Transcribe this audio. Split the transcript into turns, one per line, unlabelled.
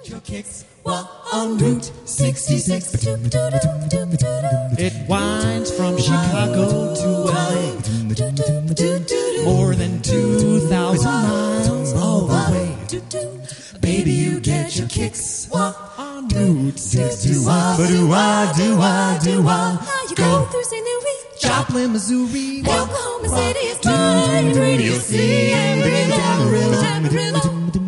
your kicks while on Route 66. It winds from Chicago to LA, more than 2,000 miles all the way. Baby, you get your kicks while on Route 61.
Now you go through St. Louis,
Joplin, Missouri,
Oklahoma City is mine. Radio CM, Amarillo.